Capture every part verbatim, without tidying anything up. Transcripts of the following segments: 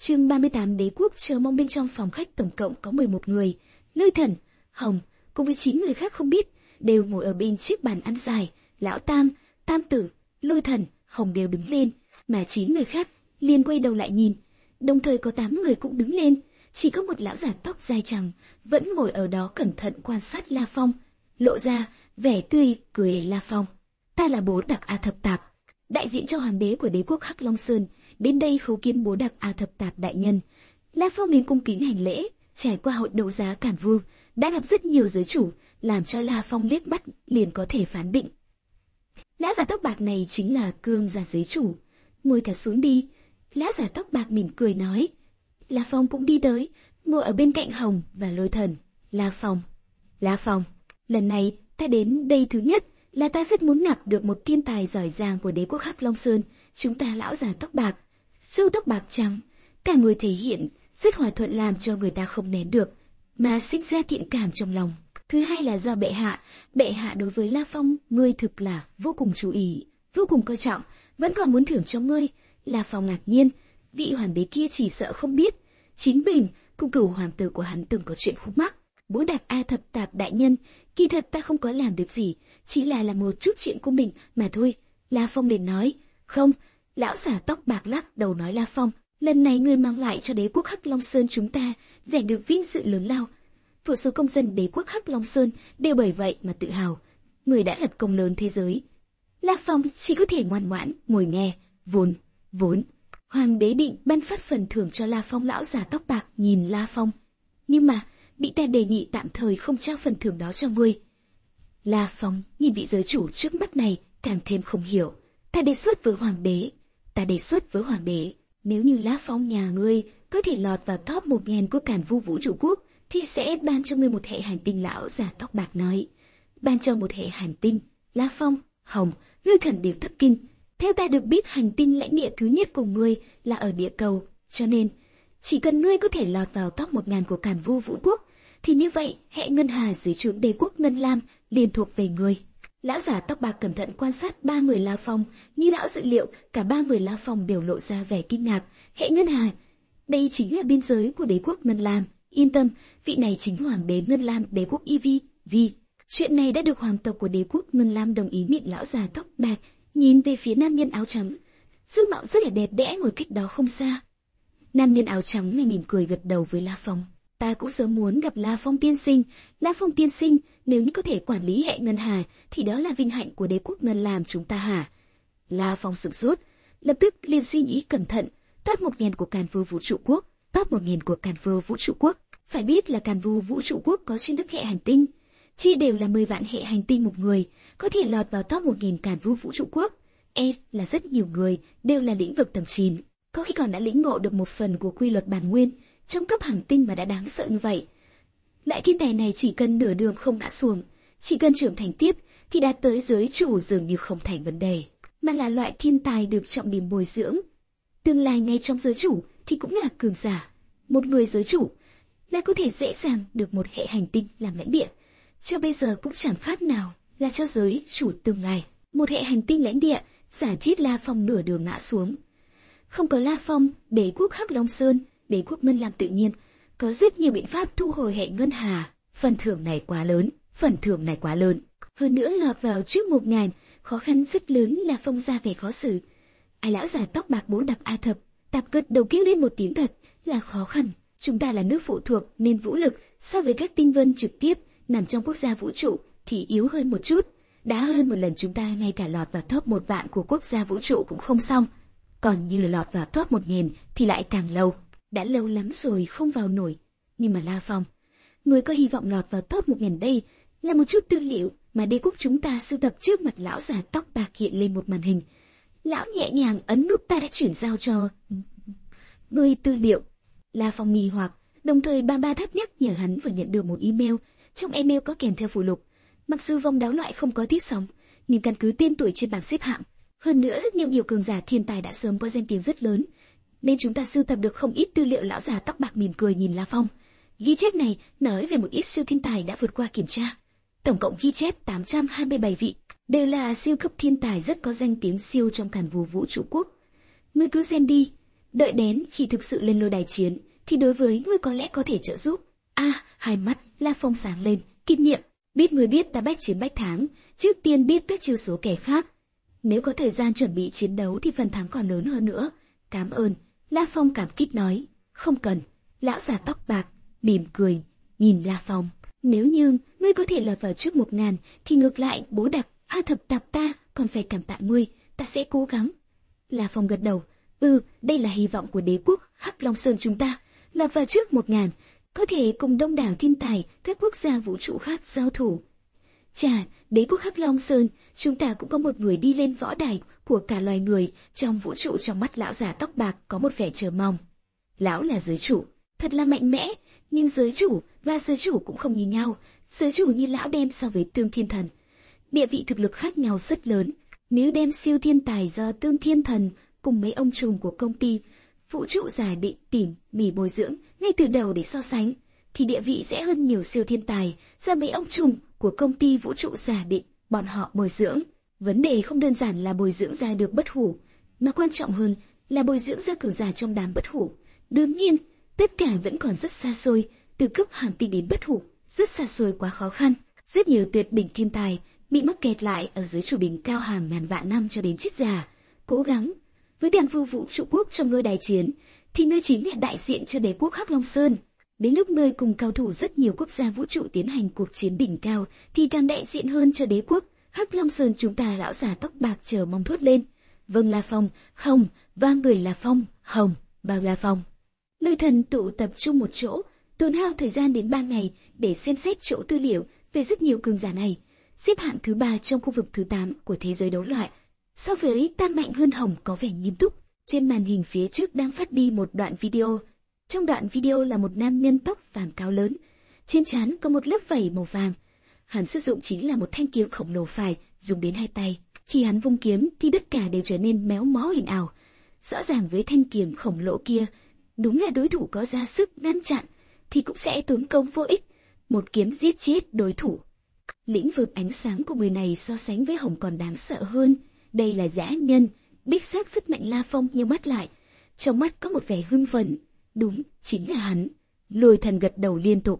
Chương ba mươi tám Đế quốc chờ mong. Bên trong phòng khách tổng cộng có mười một người, Lôi Thần, Hồng cùng với chín người khác không biết, đều ngồi ở bên chiếc bàn ăn dài. Lão Tam, Tam Tử, Lôi Thần, Hồng đều đứng lên, mà chín người khác liền quay đầu lại nhìn. Đồng thời có tám người cũng đứng lên, chỉ có một lão giả tóc dài trắng vẫn ngồi ở đó cẩn thận quan sát La Phong, lộ ra vẻ tươi cười. La Phong, ta là Bố Đặc A Thập Tạp, đại diện cho hoàng đế của đế quốc Hắc Long Sơn, đến đây khấu kiến Bố Đặc A Thập Tạp đại nhân. La Phong liền cung kính hành lễ. Trải qua hội đấu giá Càn Vu, đã gặp rất nhiều giới chủ, làm cho La Phong liếc mắt liền có thể phán định lão giả tóc bạc này chính là cương giả giới chủ. Ngồi cả xuống đi. Lão giả tóc bạc mỉm cười nói. La Phong cũng đi tới, ngồi ở bên cạnh Hồng và Lôi Thần. La Phong, La Phong, lần này ta đến đây thứ nhất là ta rất muốn gặp được một thiên tài giỏi giang của đế quốc Hắc Long Sơn. Chúng ta lão giả tóc bạc, râu tóc bạc trắng, cả người thể hiện rất hòa thuận, làm cho người ta không nén được mà sinh ra thiện cảm trong lòng. Thứ hai là do bệ hạ, bệ hạ đối với La Phong ngươi thực là vô cùng chú ý, vô cùng coi trọng, vẫn còn muốn thưởng cho ngươi. La Phong ngạc nhiên, vị hoàng đế kia chỉ sợ không biết, chính mình cùng cửu hoàng tử của hắn từng có chuyện khúc mắc. Bố Đặc A Thập Tạp đại nhân, kỳ thật ta không có làm được gì, chỉ là làm một chút chuyện của mình mà thôi. La Phong liền nói. Không, lão giả tóc bạc lắc đầu nói. La Phong, lần này ngươi mang lại cho đế quốc Hắc Long Sơn chúng ta giành được vinh dự lớn lao. Vô số công dân đế quốc Hắc Long Sơn đều bởi vậy mà tự hào. Người đã lập công lớn thế giới. La Phong chỉ có thể ngoan ngoãn ngồi nghe. Vốn, vốn, hoàng đế định ban phát phần thưởng cho La Phong. Lão giả tóc bạc nhìn La Phong, nhưng mà bị ta đề nghị tạm thời không trao phần thưởng đó cho ngươi. La Phong nhìn vị giới chủ trước mắt này càng thêm không hiểu. Ta đề xuất với hoàng đế, ta đề xuất với hoàng đế, nếu như La Phong nhà ngươi có thể lọt vào top một nghìn của Càn Vu vũ trụ quốc, thì sẽ ban cho ngươi một hệ hành tinh. Lão giả tóc bạc nói. Ban cho một hệ hành tinh? La Phong, Hồng, Lôi Thần đều thất kinh. Theo ta được biết, hành tinh lãnh địa thứ nhất của ngươi là ở địa cầu, cho nên chỉ cần ngươi có thể lọt vào top một nghìn của Càn Vu vũ quốc, thì như vậy hệ ngân hà dưới trướng đế quốc Ngân Lam liền thuộc về ngươi. Lão giả tóc bạc cẩn thận quan sát ba người La Phong, như lão dự liệu, cả ba người La Phong đều lộ ra vẻ kinh ngạc. Hệ ngân hà, đây chính là biên giới của đế quốc Ngân Lam. Yên tâm, vị này chính hoàng đế Ngân Lam, đế quốc Y Vi. Vi, chuyện này đã được hoàng tộc của đế quốc Ngân Lam đồng ý. Miệng lão già tóc bạc nhìn về phía nam nhân áo trắng, dung mạo rất là đẹp đẽ ngồi cách đó không xa. Nam nhân áo trắng này mỉm cười gật đầu với La Phong. Ta cũng sớm muốn gặp La Phong tiên sinh. La Phong tiên sinh, nếu như có thể quản lý hệ ngân hà, thì đó là vinh hạnh của đế quốc Ngân Lam chúng ta hả? La Phong sửng sốt, lập tức liền suy nghĩ cẩn thận. Top một nghìn của Càn Vu vũ trụ quốc, top một nghìn của Càn Vu vũ trụ quốc. Phải biết là Càn Vu vũ trụ quốc có trên đất hệ hành tinh, chia đều là mười vạn hệ hành tinh một người, có thể lọt vào top một nghìn Càn Vu vũ trụ quốc. E là rất nhiều người, đều là lĩnh vực tầng chín, có khi còn đã lĩnh ngộ được một phần của quy luật bản nguyên trong cấp hành tinh mà đã đáng sợ như vậy. Loại thiên tài này chỉ cần nửa đường không ngã xuồng, chỉ cần trưởng thành tiếp thì đạt tới giới chủ dường như không thành vấn đề, mà là loại thiên tài được trọng điểm bồi dưỡng. Tương lai ngay trong giới chủ thì cũng là cường giả. Một người giới chủ là có thể dễ dàng được một hệ hành tinh làm lãnh địa, cho bây giờ cũng chẳng khác nào là cho giới chủ tương lai một hệ hành tinh lãnh địa. Giả thiết La Phong nửa đường ngã xuống, không có La Phong, đế quốc Hắc Long Sơn, đế quốc Ngân Lam tự nhiên có rất nhiều biện pháp thu hồi hệ ngân hà. Phần thưởng này quá lớn, phần thưởng này quá lớn. Hơn nữa lọt vào trước một ngàn, khó khăn rất lớn. La Phong ra vẻ khó xử. Ai lão già tóc bạc Bố Đặc A Thập Tạp gật đầu kêu lên một tiếng. Thật là khó khăn. Chúng ta là nước phụ thuộc nên vũ lực so với các tinh vân trực tiếp nằm trong quốc gia vũ trụ thì yếu hơn một chút. Đã hơn một lần chúng ta ngay cả lọt vào top một vạn của quốc gia vũ trụ cũng không xong, còn như là lọt vào top một nghìn thì lại càng lâu. Đã lâu lắm rồi không vào nổi. Nhưng mà La Phong, người có hy vọng lọt vào top một nghìn. Đây là một chút tư liệu mà đế quốc chúng ta sưu tập. Trước mặt lão già tóc bạc hiện lên một màn hình. Lão nhẹ nhàng ấn nút. Ta đã chuyển giao cho người tư liệu. La Phong nghi hoặc, đồng thời ba ba tháp nhắc nhở hắn vừa nhận được một email. Trong email có kèm theo phụ lục. Mặc dù vòng đáo loại không có tiếp sóng, nhưng căn cứ tên tuổi trên bảng xếp hạng, hơn nữa rất nhiều nhiều cường giả thiên tài đã sớm có danh tiếng rất lớn, nên chúng ta sưu tập được không ít tư liệu. Lão già tóc bạc mỉm cười nhìn La Phong. Ghi chép này nói về một ít siêu thiên tài đã vượt qua kiểm tra. Tổng cộng ghi chép tám trăm hai mươi bảy vị, đều là siêu cấp thiên tài rất có danh tiếng siêu trong Càn Vu vũ trụ quốc. Ngươi cứ xem đi. Đợi đến khi thực sự lên lôi đài chiến, thì đối với ngươi có lẽ có thể trợ giúp. A, à, hai mắt La Phong sáng lên, kinh nghiệm, biết người biết ta bách chiến bách thắng, trước tiên biết các chiêu số kẻ khác. Nếu có thời gian chuẩn bị chiến đấu thì phần thắng còn lớn hơn nữa. Cảm ơn, La Phong cảm kích nói. Không cần. Lão già tóc bạc mỉm cười nhìn La Phong. Nếu như ngươi có thể lọt vào trước một ngàn, thì ngược lại bố đặc A thập tạp ta còn phải cảm tạ ngươi, ta sẽ cố gắng. La Phong gật đầu. Ừ, đây là hy vọng của đế quốc Hắc Long Sơn chúng ta, lọt vào trước một ngàn, có thể cùng đông đảo thiên tài các quốc gia vũ trụ khác giao thủ. Chà, đế quốc Hắc Long Sơn, chúng ta cũng có một người đi lên võ đài của cả loài người trong vũ trụ. Trong mắt lão già tóc bạc có một vẻ chờ mong. Lão là giới chủ, thật là mạnh mẽ, nhưng giới chủ và giới chủ cũng không như nhau. Giới chủ như lão đem so với Tương Thiên Thần, địa vị thực lực khác nhau rất lớn. Nếu đem siêu thiên tài do Tương Thiên Thần cùng mấy ông trùm của công ty vũ trụ giả định tỉ mỉ bồi dưỡng ngay từ đầu để so sánh, thì địa vị sẽ hơn nhiều siêu thiên tài do mấy ông trùm của công ty vũ trụ giả định bọn họ bồi dưỡng. Vấn đề không đơn giản là bồi dưỡng ra được bất hủ, mà quan trọng hơn là bồi dưỡng ra cường giả trong đám bất hủ. Đương nhiên, tất cả vẫn còn rất xa xôi, từ cấp hàng tinh đến bất hủ, rất xa xôi quá khó khăn. Rất nhiều tuyệt đỉnh thiên tài bị mắc kẹt lại ở dưới chủ đỉnh cao hàng ngàn vạn năm cho đến chết già. Cố gắng với đàn vua vũ trụ quốc trong lôi đài chiến, thì nơi chính là đại diện cho đế quốc Hắc Long Sơn. Đến lúc nơi cùng cao thủ rất nhiều quốc gia vũ trụ tiến hành cuộc chiến đỉnh cao, thì càng đại diện hơn cho đế quốc Hắc Long Sơn chúng ta. Lão già tóc bạc chờ mong thốt lên. Vâng La Phong, không, và người La Phong, hồng, bao La Phong. Lôi thần tụ tập trung một chỗ, tốn hao thời gian đến ba ngày để xem xét chỗ tư liệu về rất nhiều cường giả này, xếp hạng thứ ba trong khu vực thứ tám của thế giới đấu loại. So với ta mạnh hơn hồng có vẻ nghiêm túc. Trên màn hình phía trước đang phát đi một đoạn video. Trong đoạn video là một nam nhân tóc vàng cao lớn, trên trán có một lớp vảy màu vàng. Hắn sử dụng chính là một thanh kiếm khổng lồ phải dùng đến hai tay. Khi hắn vung kiếm thì tất cả đều trở nên méo mó huyền ảo. Rõ ràng với thanh kiếm khổng lồ kia, đúng là đối thủ có ra sức ngăn chặn thì cũng sẽ tốn công vô ích, một kiếm giết chết đối thủ. Lĩnh vực ánh sáng của người này so sánh với hồng còn đáng sợ hơn. Đây là dã nhân, đích xác rất mạnh. La Phong nhíu mắt lại, trong mắt có một vẻ hưng phấn. Đúng, chính là hắn. Lôi thần gật đầu liên tục.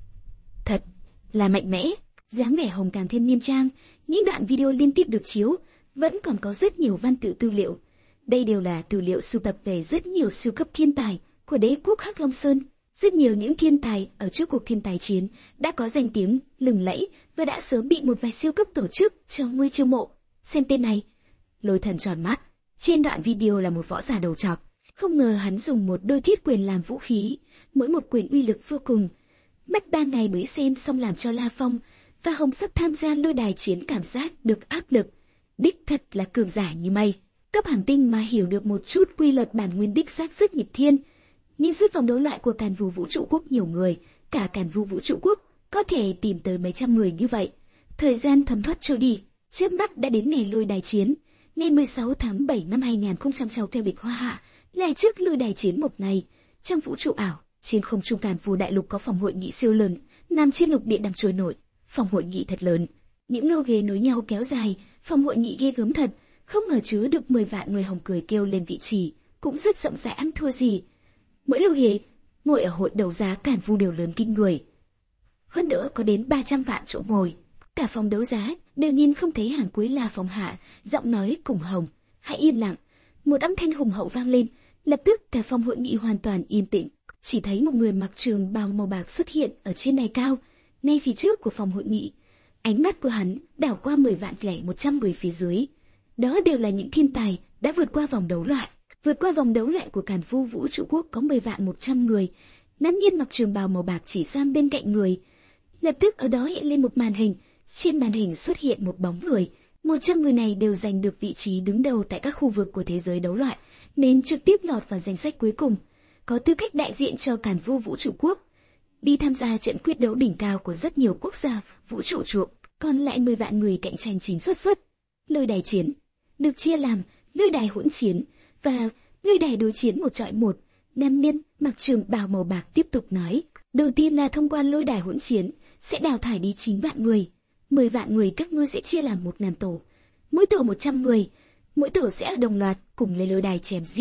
Thật là mạnh mẽ. Dáng vẻ hồng càng thêm nghiêm trang. Những đoạn video liên tiếp được chiếu vẫn còn có rất nhiều văn tự tư liệu. Đây đều là tư liệu sưu tập về rất nhiều siêu cấp thiên tài của đế quốc Hắc Long Sơn. Rất nhiều những thiên tài ở trước cuộc thiên tài chiến đã có danh tiếng lừng lẫy và đã sớm bị một vài siêu cấp tổ chức cho nuôi chiêu mộ. Xem tên này. Lôi thần tròn mắt. Trên đoạn video là một võ giả đầu trọc. Không ngờ hắn dùng một đôi thiết quyền làm vũ khí, mỗi một quyền uy lực vô cùng. Mất ba ngày mới xem xong làm cho La Phong và Hồng sắp tham gia lôi đài chiến cảm giác được áp lực. Đích thật là cường giả như mây. Cấp hành tinh mà hiểu được một chút quy luật bản nguyên đích xác rất nghịch thiên. Nhưng suốt vòng đấu loại của Càn Vu Vũ Trụ Quốc nhiều người, cả Càn Vu Vũ Trụ Quốc có thể tìm tới mấy trăm người như vậy. Thời gian thấm thoát trôi đi, trước mắt đã đến ngày lôi đài chiến. Ngày mười sáu tháng bảy năm hai nghìn không trăm sáu theo lịch Hoa Hạ, là trước lôi đài chiến một ngày. Trong vũ trụ ảo, trên không trung Càn Vu đại lục có phòng hội nghị siêu lớn, nằm trên lục địa đang trôi nổi. Phòng hội nghị thật lớn, những lô ghế nối nhau kéo dài, phòng hội nghị ghê gớm thật, không ngờ chứa được mười vạn người. Hồng cười kêu lên vị trí, cũng rất rộng rãi ăn thua gì. Mỗi lô ghế ngồi ở hội đấu giá Càn Vu đều lớn kinh người. Hơn nữa có đến ba trăm vạn chỗ ngồi. Cả phòng đấu giá đều nhìn không thấy hàng cuối. La Phong hạ giọng nói cùng Hồng, hãy yên lặng. Một âm thanh hùng hậu vang lên, lập tức cả phòng hội nghị hoàn toàn yên tĩnh. Chỉ thấy một người mặc trường bào màu bạc xuất hiện ở trên đài cao, ngay phía trước của phòng hội nghị. Ánh mắt của hắn đảo qua mười vạn lẻ một trăm người phía dưới. Đó đều là những thiên tài đã vượt qua vòng đấu loại. Vượt qua vòng đấu loại của Càn Vu Vũ Trụ Quốc có mười vạn một trăm người. Nam nhân mặc trường bào màu bạc chỉ sang bên cạnh người. Lập tức ở đó hiện lên một màn hình. Trên màn hình xuất hiện một bóng người. Một trăm người này đều giành được vị trí đứng đầu tại các khu vực của thế giới đấu loại, nên trực tiếp lọt vào danh sách cuối cùng, có tư cách đại diện cho Càn Vu Vũ Trụ Quốc, đi tham gia trận quyết đấu đỉnh cao của rất nhiều quốc gia vũ trụ chuộng. Còn lại mười vạn người cạnh tranh chính xuất xuất. Lôi đài chiến được chia làm lôi đài hỗn chiến và lôi đài đối chiến một chọi một. Nam nhân mặc trường bào màu bạc tiếp tục nói, đầu tiên là thông qua lôi đài hỗn chiến sẽ đào thải đi chín vạn người. Mười vạn người các ngươi sẽ chia làm một ngàn tổ, mỗi tổ một trăm người, mỗi tổ sẽ đồng loạt cùng lên lôi đài chém giết.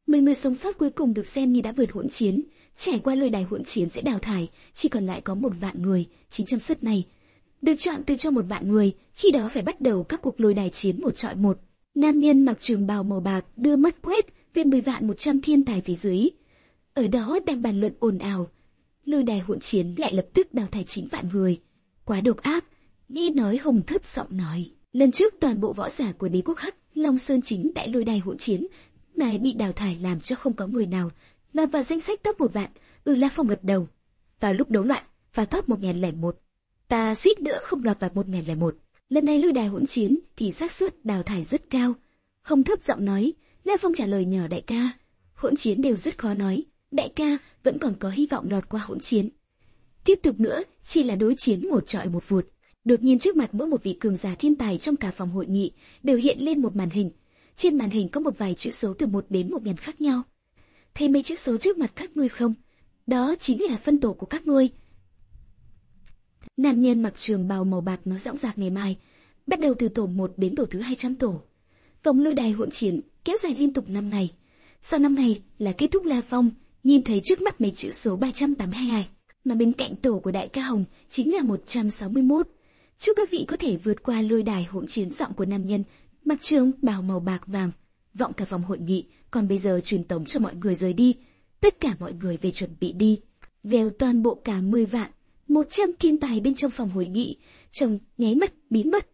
Mười người sống sót cuối cùng được xem như đã vượt hỗn chiến, trải qua lôi đài hỗn chiến sẽ đào thải, chỉ còn lại có một vạn người. chín trăm suất này được chọn từ cho một vạn người, khi đó phải bắt đầu các cuộc lôi đài chiến một chọi một. Nam nhân mặc trường bào màu bạc đưa mắt quét về mười vạn một trăm thiên tài phía dưới. Ở đó đang bàn luận ồn ào. Lôi đài hỗn chiến lại lập tức đào thải chín vạn người. Quá độc ác. Nghe nói Hồng thấp giọng nói, lần trước toàn bộ võ giả của đế quốc Hắc Long Sơn chính tại lôi đài hỗn chiến này bị đào thải, làm cho không có người nào lọt vào danh sách top một vạn. Ừ, La Phong gật đầu. Vào lúc đấu loạn và top một nghìn lẻ một, ta suýt nữa không lọt vào một nghìn lẻ một. Lần này lôi đài hỗn chiến thì xác suất đào thải rất cao. Hồng thấp giọng nói. La Phong trả lời nhỏ đại ca, hỗn chiến đều rất khó nói, đại ca vẫn còn có hy vọng lọt qua hỗn chiến. Tiếp tục nữa chỉ là đối chiến một trọi một vụt. Đột nhiên trước mặt mỗi một vị cường giả thiên tài trong cả phòng hội nghị đều hiện lên một màn hình. Trên màn hình có một vài chữ số từ một đến một ngàn khác nhau. Thấy mấy chữ số trước mặt các ngươi không? Đó chính là phân tổ của các ngươi. Nam nhân mặc trường bào màu bạc nói dõng dạc ngày mai, bắt đầu từ tổ một đến tổ thứ hai trăm tổ. Vòng lôi đài hỗn chiến kéo dài liên tục năm ngày. Sau năm ngày là kết thúc. La Phong nhìn thấy trước mắt mấy chữ số ba trăm tám mươi hai, mà bên cạnh tổ của đại ca Hồng chính là một trăm sáu mươi mốt. Chúc các vị có thể vượt qua lôi đài hỗn chiến. Giọng của nam nhân mặc trường bào màu bạc vàng vọng cả phòng hội nghị. Còn bây giờ truyền tống cho mọi người rời đi. Tất cả mọi người về chuẩn bị đi. Vèo, toàn bộ cả mười vạn một trăm thiên tài bên trong phòng hội nghị trong nháy mắt biến mất.